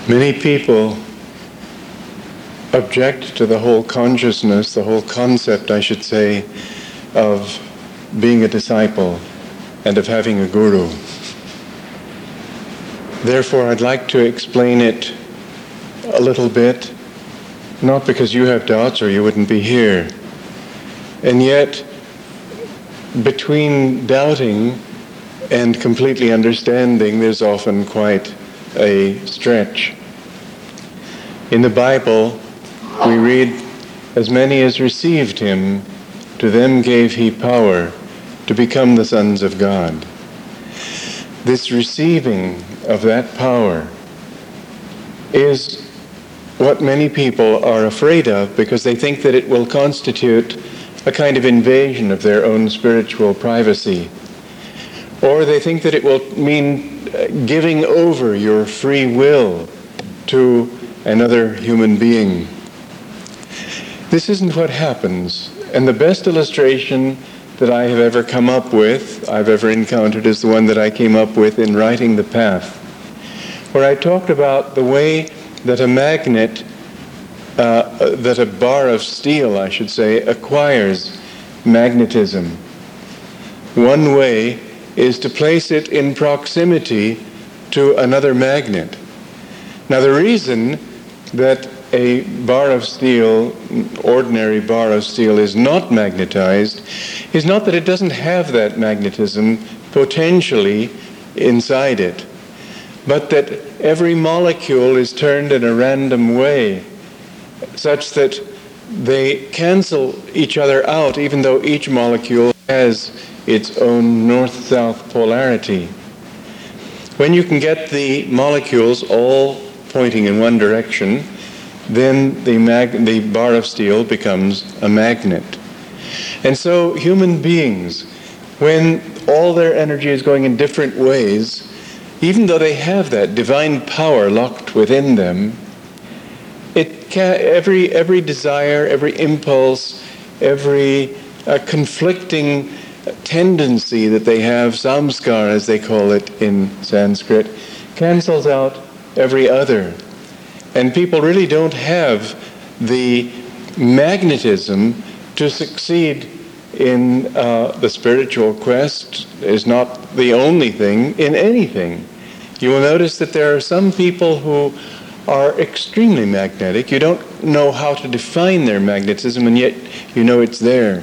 Many people object to the whole consciousness, the whole concept, I should say, of being a disciple and of having a guru. Therefore, I'd like to explain it a little bit, not because you have doubts or you wouldn't be here. And yet, between doubting and completely understanding, there's often quite a stretch. In the Bible, we read, "As many as received him, to them gave he power to become the sons of God." This receiving of that power is what many people are afraid of, because they think that it will constitute a kind of invasion of their own spiritual privacy. Or they think that it will mean giving over your free will to another human being. This isn't what happens. And the best illustration that I have ever come up with, I've ever encountered, is the one that I came up with in writing The Path, where I talked about the way that a magnet, that a bar of steel, I should say, acquires magnetism. One way is to place it in proximity to another magnet. Now, the reason that a bar of steel, ordinary bar of steel, is not magnetized is not that it doesn't have that magnetism potentially inside it, but that every molecule is turned in a random way such that they cancel each other out, even though each molecule has its own north-south polarity. When you can get the molecules all pointing in one direction, then the bar of steel becomes a magnet. And so human beings, when all their energy is going in different ways, even though they have that divine power locked within them, every desire, every impulse, every conflicting tendency that they have, samskar as they call it in Sanskrit, cancels out every other. And people really don't have the magnetism to succeed in the spiritual quest. Is not the only thing in anything. You will notice that there are some people who are extremely magnetic. You don't know how to define their magnetism, and yet you know it's there.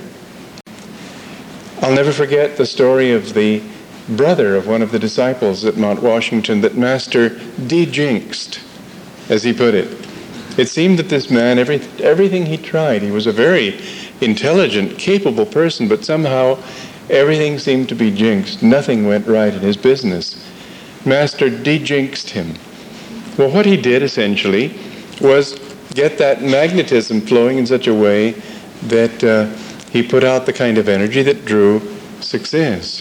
I'll never forget the story of the brother of one of the disciples at Mount Washington that Master de-jinxed, as he put it. It seemed that this man, everything he tried, he was a very intelligent, capable person, but somehow everything seemed to be jinxed. Nothing went right in his business. Master de-jinxed him. Well, what he did essentially was get that magnetism flowing in such a way that he put out the kind of energy that drew success.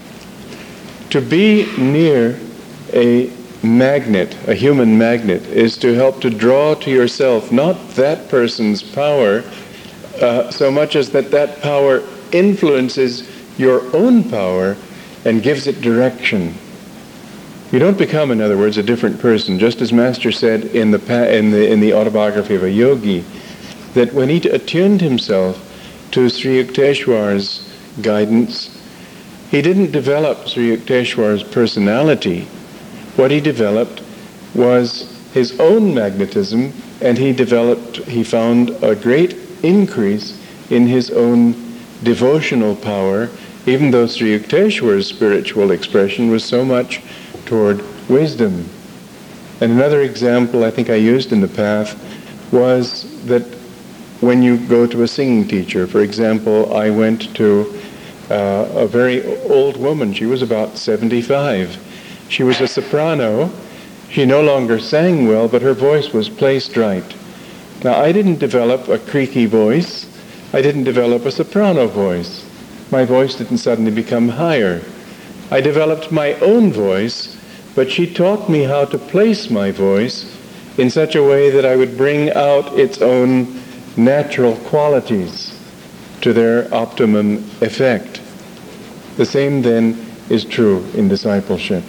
To be near a magnet, a human magnet, is to help to draw to yourself not that person's power so much as that power influences your own power and gives it direction. You don't become, in other words, a different person. Just as Master said in the autobiography of a yogi, that when he attuned himself to Sri Yukteswar's guidance, he didn't develop Sri Yukteswar's personality. What he developed was his own magnetism, and he found a great increase in his own devotional power, even though Sri Yukteswar's spiritual expression was so much toward wisdom. And another example I think I used in the Path was that when you go to a singing teacher, for example, I went to a very old woman. She was about 75. She was a soprano. She no longer sang well, but her voice was placed right. Now, I didn't develop a creaky voice. I didn't develop a soprano voice. My voice didn't suddenly become higher. I developed my own voice, but she taught me how to place my voice in such a way that I would bring out its own natural qualities to their optimum effect. The same then is true in discipleship.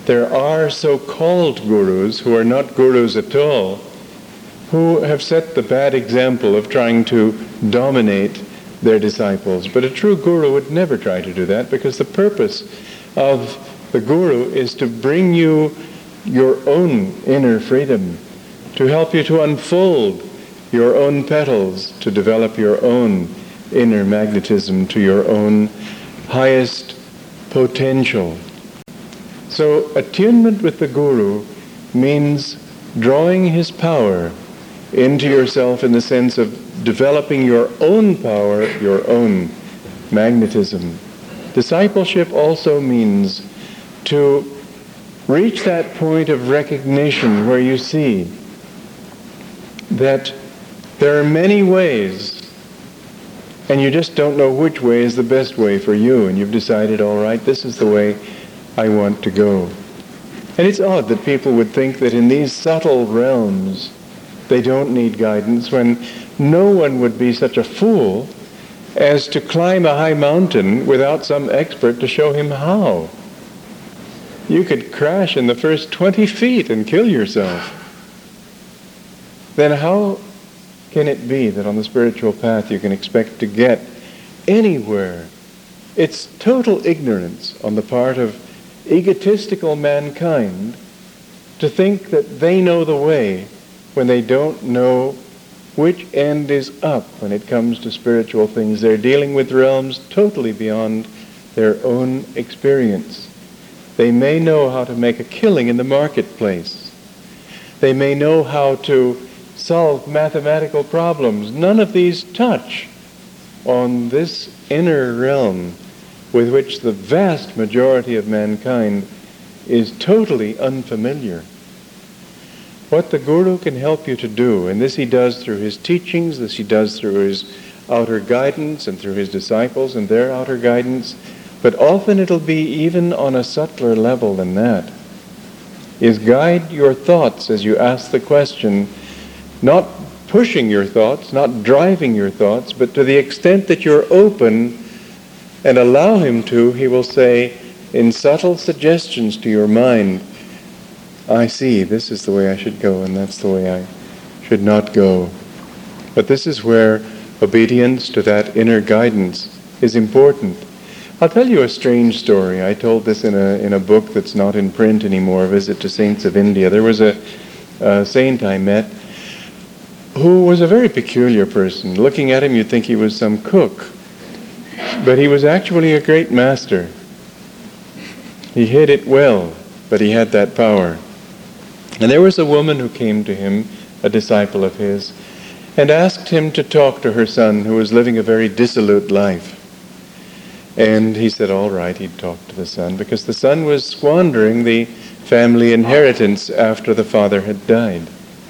there are so-called gurus who are not gurus at all, who have set the bad example of trying to dominate their disciples. But a true guru would never try to do that, because the purpose of the guru is to bring you your own inner freedom, to help you to unfold your own petals, to develop your own inner magnetism to your own highest potential. So attunement with the guru means drawing his power into yourself in the sense of developing your own power, your own magnetism. Discipleship also means to reach that point of recognition where you see that there are many ways, and you just don't know which way is the best way for you, and you've decided, all right, this is the way I want to go. And it's odd that people would think that in these subtle realms they don't need guidance, when no one would be such a fool as to climb a high mountain without some expert to show him how. You could crash in the first 20 feet and kill yourself. Then how can it be that on the spiritual path you can expect to get anywhere? It's total ignorance on the part of egotistical mankind to think that they know the way when they don't know which end is up when it comes to spiritual things. They're dealing with realms totally beyond their own experience. They may know how to make a killing in the marketplace. They may know how to solve mathematical problems. None of these touch on this inner realm with which the vast majority of mankind is totally unfamiliar. What the guru can help you to do, and this he does through his teachings, this he does through his outer guidance and through his disciples and their outer guidance, but often it'll be even on a subtler level than that, is guide your thoughts as you ask the question, not pushing your thoughts, not driving your thoughts, but to the extent that you're open and allow him to, he will say in subtle suggestions to your mind, I see, this is the way I should go, and that's the way I should not go. But this is where obedience to that inner guidance is important. I'll tell you a strange story. I told this in a book that's not in print anymore, Visit to Saints of India. There was a saint I met who was a very peculiar person. Looking at him, you'd think he was some cook. But he was actually a great master. He hid it well, but he had that power. And there was a woman who came to him, a disciple of his, and asked him to talk to her son, who was living a very dissolute life. And he said, all right, he'd talk to the son, because the son was squandering the family inheritance after the father had died.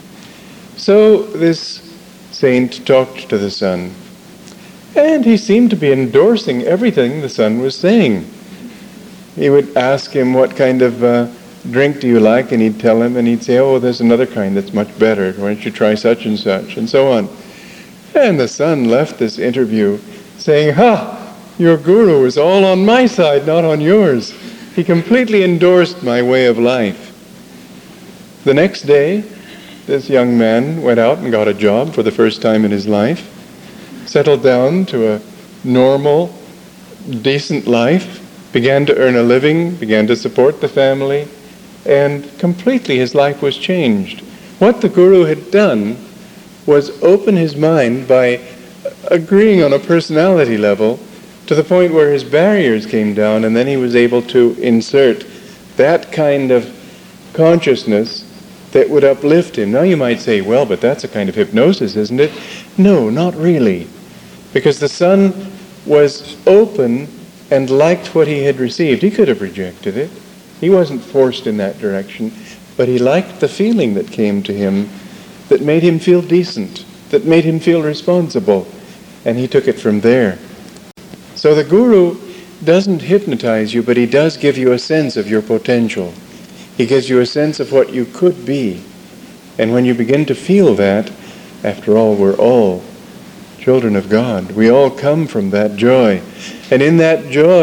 So this saint talked to the son, and he seemed to be endorsing everything the son was saying. He would ask him, what kind of drink do you like? And he'd tell him, and he'd say, oh, there's another kind that's much better. Why don't you try such, and so on. And the son left this interview saying, your guru is all on my side, not on yours. He completely endorsed my way of life. The next day, this young man went out and got a job for the first time in his life, settled down to a normal, decent life, began to earn a living, began to support the family, and completely his life was changed. What the guru had done was open his mind by agreeing on a personality level to the point where his barriers came down, and then he was able to insert that kind of consciousness that would uplift him. Now you might say, well, but that's a kind of hypnosis, isn't it? No, not really. Because the son was open and liked what he had received. He could have rejected it. He wasn't forced in that direction, but he liked the feeling that came to him that made him feel decent, that made him feel responsible, and he took it from there. So the guru doesn't hypnotize you, but he does give you a sense of your potential. He gives you a sense of what you could be. And when you begin to feel that, after all, we're all children of God. We all come from that joy. And in that joy,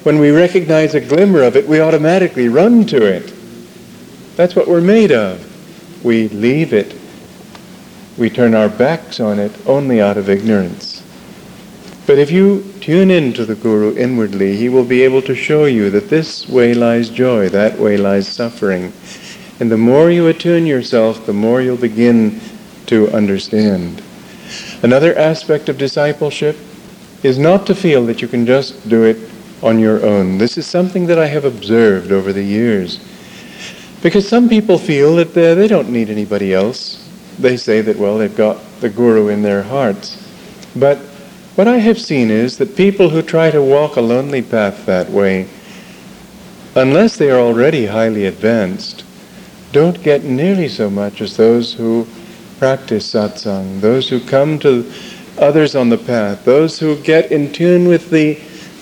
when we recognize a glimmer of it, we automatically run to it. That's what we're made of. We leave it. We turn our backs on it only out of ignorance. But if you tune into the Guru inwardly, he will be able to show you that this way lies joy, that way lies suffering. And the more you attune yourself, the more you'll begin to understand. Another aspect of discipleship is not to feel that you can just do it on your own. This is something that I have observed over the years. Because some people feel that they don't need anybody else. They say that, well, they've got the Guru in their hearts. But what I have seen is that people who try to walk a lonely path that way, unless they are already highly advanced, don't get nearly so much as those who practice satsang, those who come to others on the path, those who get in tune with the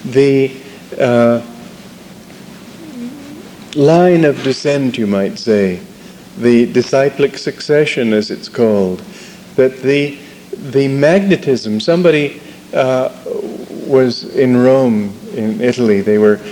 line of descent, you might say, the disciplic succession, as it's called, that the magnetism. Somebody was in Rome, in Italy. They were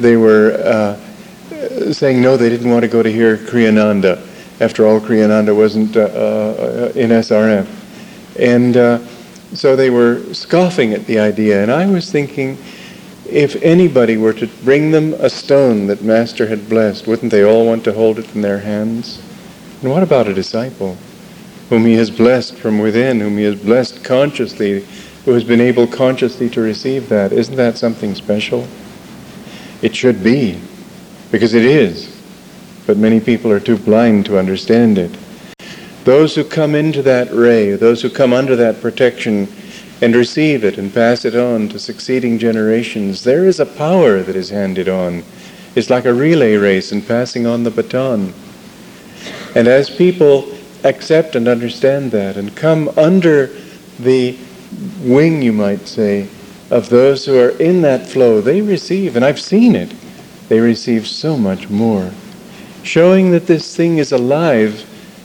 saying no, they didn't want to go to hear Kriyananda. After all, Kriyananda wasn't in SRF. And so they were scoffing at the idea. And I was thinking, if anybody were to bring them a stone that Master had blessed, wouldn't they all want to hold it in their hands? And what about a disciple whom he has blessed from within, whom he has blessed consciously, who has been able consciously to receive that? Isn't that something special? It should be, because it is. But many people are too blind to understand it. Those who come into that ray, those who come under that protection and receive it and pass it on to succeeding generations, there is a power that is handed on. It's like a relay race and passing on the baton. And as people accept and understand that and come under the wing, you might say, of those who are in that flow, they receive, and I've seen it, they receive so much more. Showing that this thing is alive,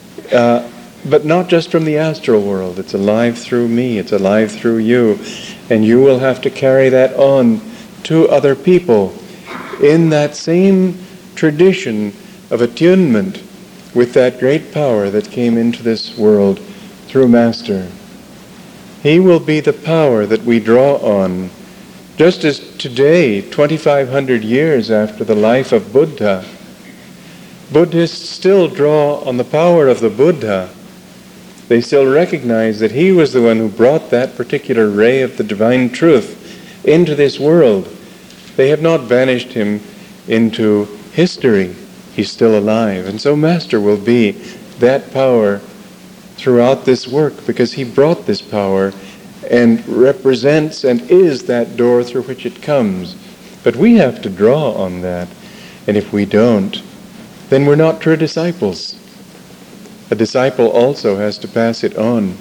but not just from the astral world. It's alive through me, it's alive through you. And you will have to carry that on to other people in that same tradition of attunement with that great power that came into this world through Master. He will be the power that we draw on. Just as today, 2,500 years after the life of Buddha, Buddhists still draw on the power of the Buddha. They still recognize that he was the one who brought that particular ray of the divine truth into this world. They have not banished him into history. He's still alive. And so Master will be that power throughout this work, because he brought this power and represents and is that door through which it comes. But we have to draw on that. And if we don't, then we're not true disciples. A disciple also has to pass it on.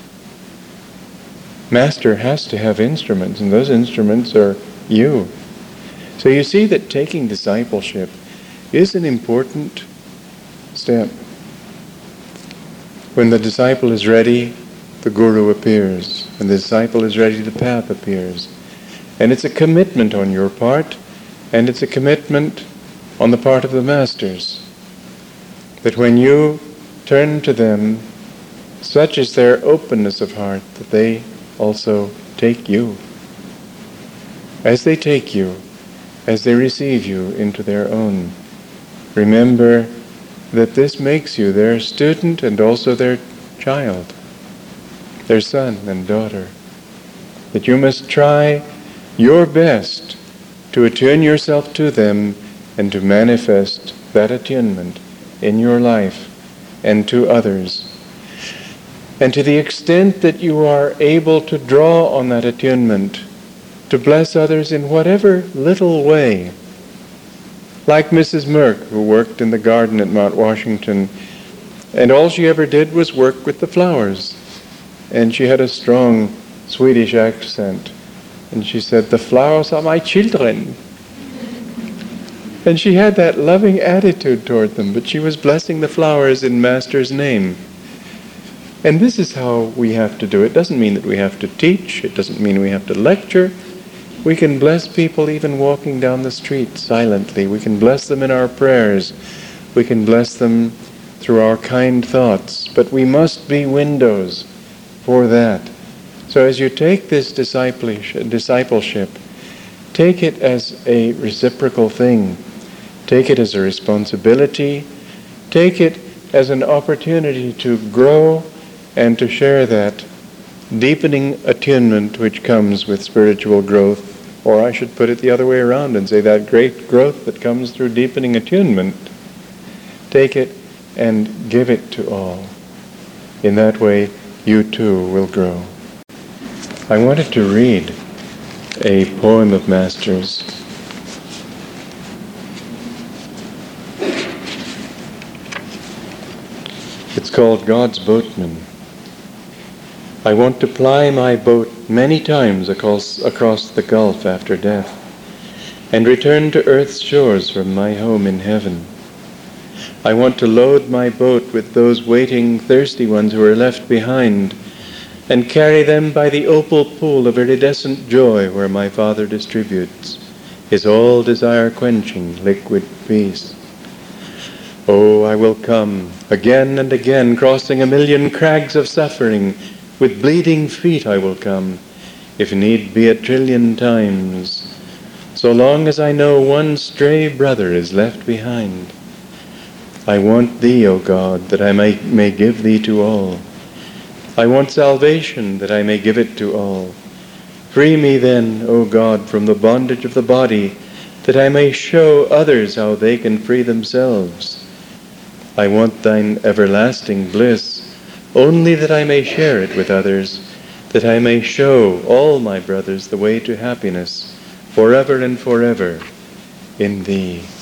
Master has to have instruments, and those instruments are you. So you see that taking discipleship is an important step. When the disciple is ready, the Guru appears. When the disciple is ready, the path appears. And it's a commitment on your part, and it's a commitment on the part of the Masters. That when you turn to them, such is their openness of heart that they also take you. As they take you, as they receive you into their own, remember that this makes you their student and also their child, their son and daughter. That you must try your best to attune yourself to them and to manifest that attunement in your life and to others. And to the extent that you are able to draw on that attunement, to bless others in whatever little way. Like Mrs. Merck, who worked in the garden at Mount Washington, and all she ever did was work with the flowers. And she had a strong Swedish accent. And she said, "The flowers are my children." And she had that loving attitude toward them, but she was blessing the flowers in Master's name. And this is how we have to do it. It doesn't mean that we have to teach. It doesn't mean we have to lecture. We can bless people even walking down the street silently. We can bless them in our prayers. We can bless them through our kind thoughts. But we must be windows for that. So as you take this discipleship, take it as a reciprocal thing. Take it as a responsibility. Take it as an opportunity to grow and to share that deepening attunement which comes with spiritual growth. Or I should put it the other way around and say that great growth that comes through deepening attunement. Take it and give it to all. In that way, you too will grow. I wanted to read a poem of Master's. It's called God's Boatman. I want to ply my boat many times across the gulf after death, and return to earth's shores from my home in heaven. I want to load my boat with those waiting, thirsty ones who are left behind, and carry them by the opal pool of iridescent joy where my Father distributes his all desire-quenching liquid peace. Oh, I will come again and again, crossing a million crags of suffering. With bleeding feet I will come, if need be 1,000,000,000 times, so long as I know one stray brother is left behind. I want thee, O God, that I may give thee to all. I want salvation, that I may give it to all. Free me then, O God, from the bondage of the body, that I may show others how they can free themselves. I want thine everlasting bliss, only that I may share it with others, that I may show all my brothers the way to happiness, forever and forever, in thee.